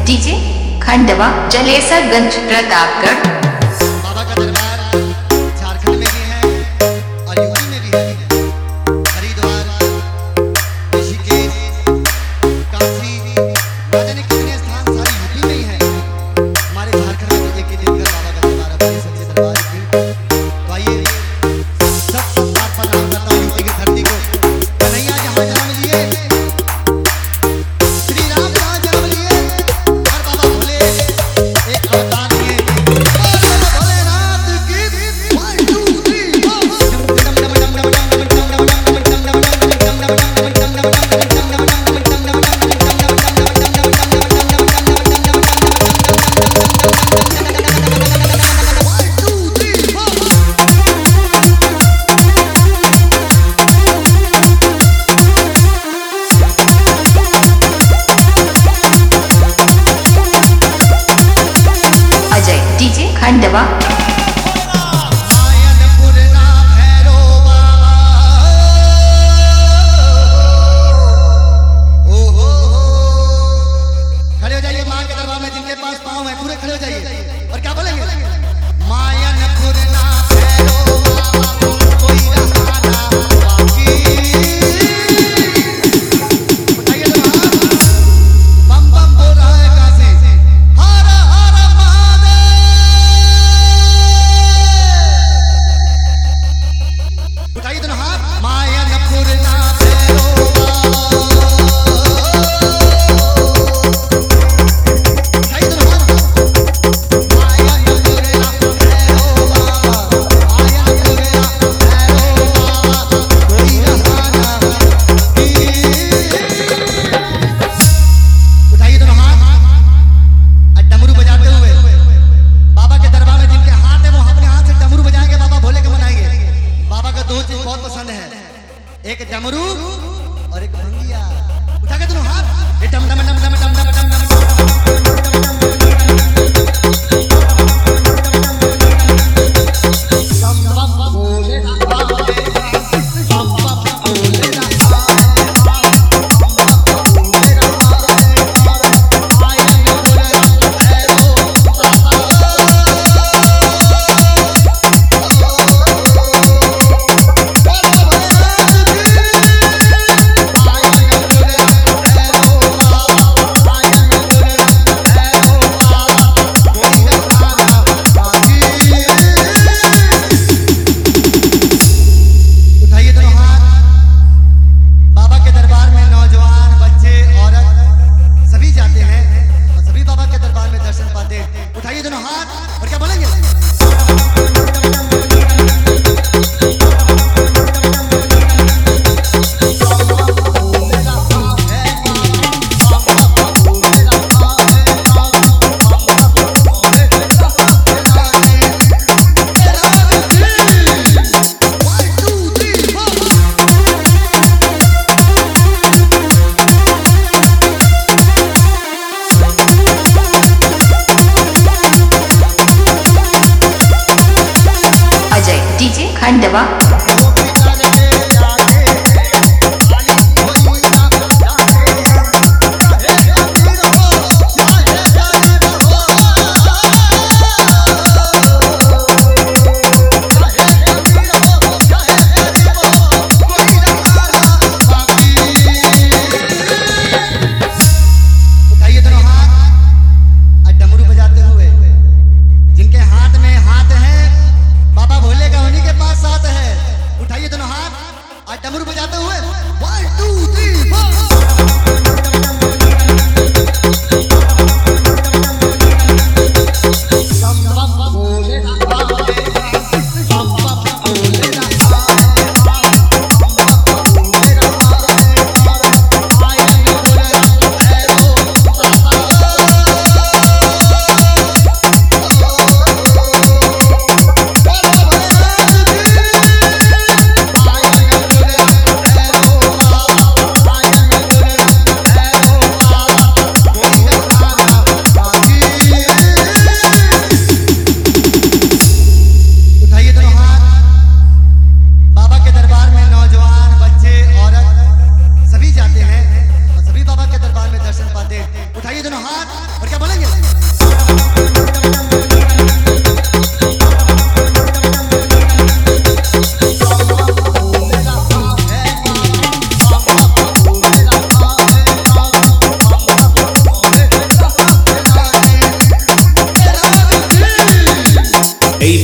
DJ Khandwa Jalesarganj Pratapgarh. बाबा का दरबार झारखंड में भी है और यूपी में भी है। हरिद्वार, ऋषिकेश, काशी, न जाने कितने स्थान सारे यूपी में ही है। हमारे झारखंड में एक ही दिन का बाबा का दरबार अपने सबसे दरबार की। तो आइए सब बात पर नाम करता हूँ यूपी की धरती को। कन्हैया जहाँ जन्म लिए, श्री राम जहाँ जन्म लिए, और बाबा भोले एक अवतार लिए। अजय डीजे खंडवा। खड़े हो जाइए मां के दरबार में, जिनके पास पाँव है पूरे खड़े हो जाइए और क्या बोलेंगे? मायनपुर ना भैरो बाबा, कोई रहा ना बाकी। उठाइए तो हाथ, बम बम बोल रहा है काशी, हर हर महादेव। उठाइए तो हाथ, मायनपुर ना भैरो बाबा। एक डमरू और एक भंगिया। उठा के दोनों हाथ, ये डम डम डम डम डम डम डम डम। उठाइए दोनों हाथ और क्या बोलेंगे? अजय डीजे खंडवा। उठाइए दोनों हाथ और डमरू बजाते हुए, जिनके हाथ में हाथ है बाबा भोले का, उन्हीं के पास साथ है। उठाइए दोनों हाथ और डमरू बजाते हुए 1 2 3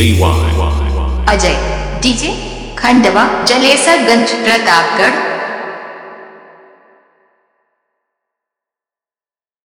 AY. अजय डीजे खंडवा जलेसरगंज प्रतापगढ़